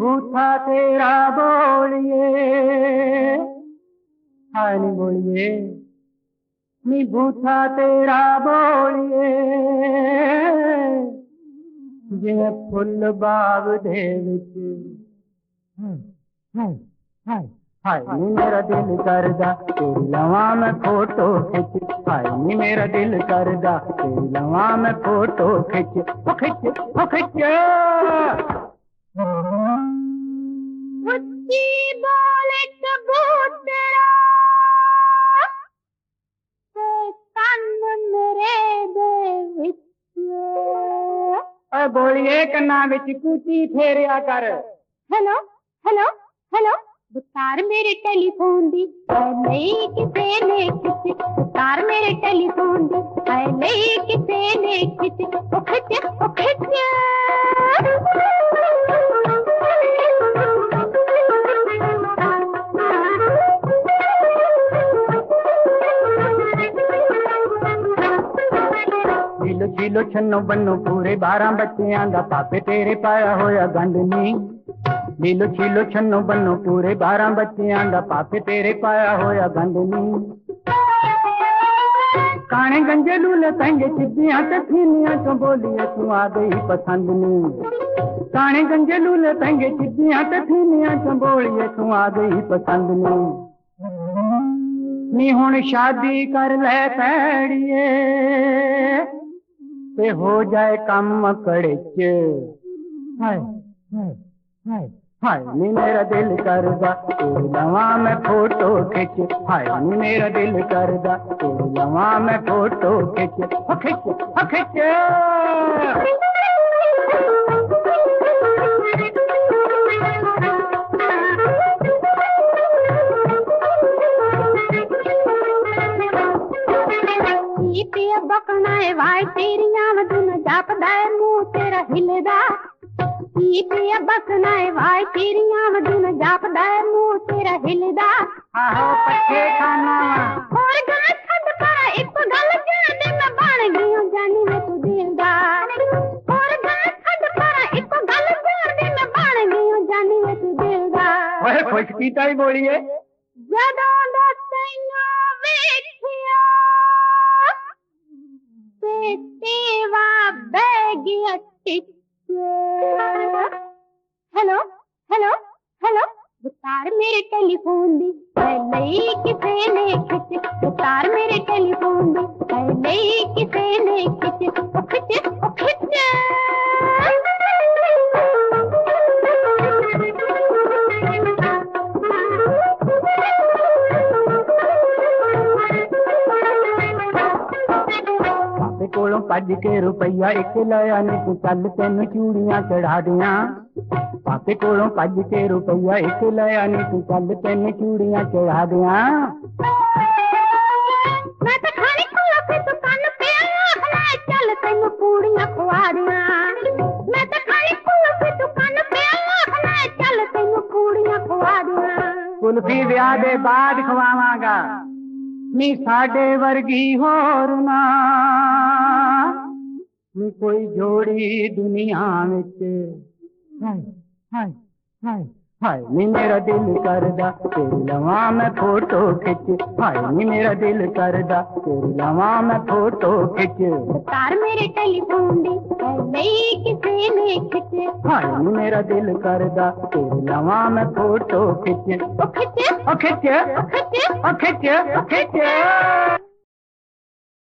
बूथा तेरा बोलिए, हाय नी बोलिए, नी बूथा तेरा बोलिए, जिवें फुल बाग दे विच। हाय हाय हाय नी मेरा दिल करदा तेरी लवां मैं फोटो खिच, हाय नी मेरा दिल करदा तेरी लवां मैं फोटो खिच, ओ खिच ओ खिच। मुझी बोले कबूतरा ते कान मेरे दे विच। ओए बोलिए कन्ना विच कूची फेरिया कर। हेलो हेलो हेलो, बुतार मेरे टेलीफोन दी नहीं किसे ने खिची, बुतार मेरे टेलीफोन दी नहीं किसे ने खिची, ओ खिच ओ खिच। छीलो छीलो छन्नो बन्नो पूरे 12 बच्चियां दा पापे तेरे पाया होया गंढ नी। लीलो छीलो छन्नो बन्नो पूरे 12 बच्चियां दा पापे तेरे पाया होया गंढ नी। काने गंजे लूले तंगे चिद्दियां ते थीनियां चो बोलिए तू आ गई पसंद नी। काने गंजे लूले तंगे चिद्दियां ते थीनियां चो बोलिए तू आ गई पसंद नी। नी हुण शादी कर ले पैड़िए ते हो जाए कम कड़िच। हाय हाय हाय हाय नी मेरा दिल करदा तेरी लवां मैं फोटो खिच, हाय नी मेरा दिल करदा तेरी लवां मैं फोटो खिच, ओ खिच ओ खिच। पिया बकना है वाई तेरियां मधुन जापदा है मुंह तेरा हिलदा। पिया बकना है वाई तेरियां मधुन जापदा है मुंह तेरा हिलदा। आहो पट्ठे खाना और गल छड पर एक गल जाने मैं बन गई हूं जानी मैं तू दिलदार। और गल छड पर एक गल जाने मैं बन गई हूं जानी मैं तू दिलदार। ओए खुशकी ताई बोलिए। जदों दा तैनू वेखिया तेवा बैगिया टिच। हेलो हेलो हेलो, बुतार मेरे टेलीफोन दी नहीं किसे ने खिच, बुतार मेरे टेलीफोन दी नहीं किसे ने खिच, ओ खिच ओ खिच। कोलों भज के रुपया एक लाया नी तू चल तेन चूड़ियां चढ़ा दियां। पापे कोलों भज के रुपया एक लाया नी तू चल तेन चूड़ियां चढ़ा दियां। मैं तो खानी खोला फिर तू कान पे आखना चल तेन पूड़ियां खुआ दियां। मैं तो खानी खोला फिर तू कान पे आखना चल तेन पूड़ियां खुआ दियां। कुल्फी ब्याह दे बाद खवावांगा नी साडे वर्गी होर ना नी कोई जोड़ी दुनिया विच। हाय हाय हाय हाय नी मेरा दिल करदा तेरी लवां मैं फोटो खिच, हाय नी मेरा दिल करदा तेरी लवां मैं फोटो खिच। तार मेरे टेलीफोन दी नहीं किसे ने खिच, हाय नी मेरा दिल करदा तेरी लवां मैं फोटो खिच, ओ खिच ओ खिच ओ खिच ओ खिच ओ खिच।